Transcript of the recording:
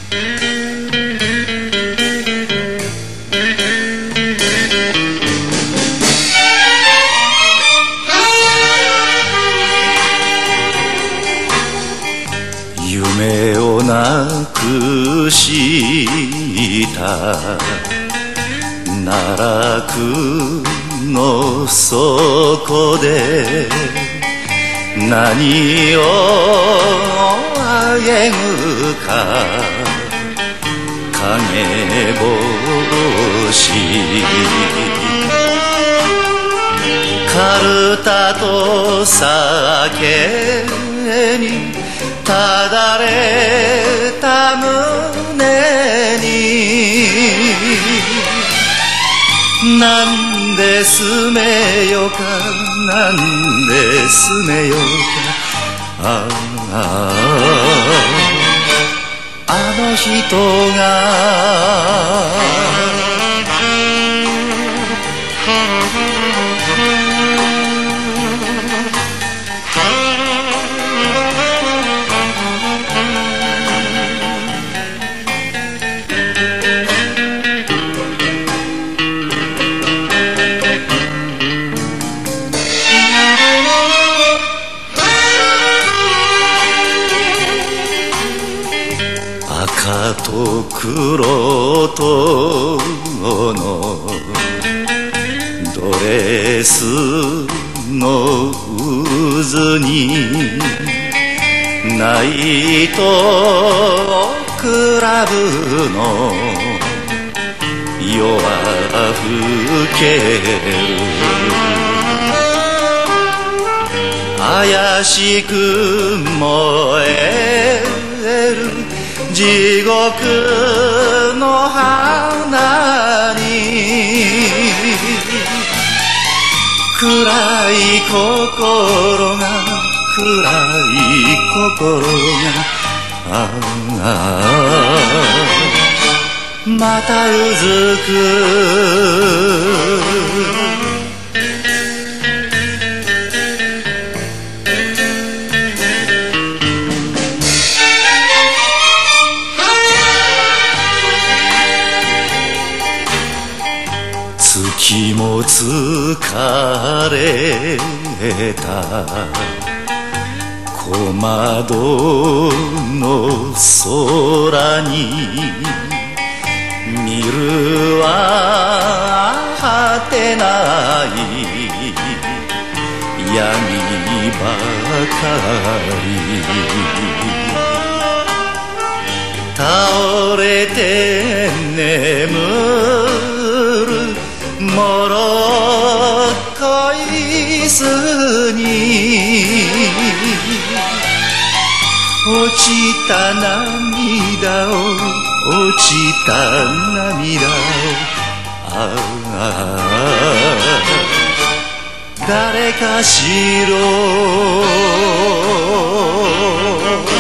夢をなくした奈落の底で何をあげるか影星カルタと酒にただれた胸になんで住めよかなんで住めよかあの人が赤と黒とのドレスの渦にナイトクラブの夜は更ける怪しく燃える地獄の花に暗い心が暗い心がまたうずく月も疲れた小窓の空に見るは果てない闇ばかり倒れて眠るもろっこい巣に落ちた涙を落ちた涙を誰かしろ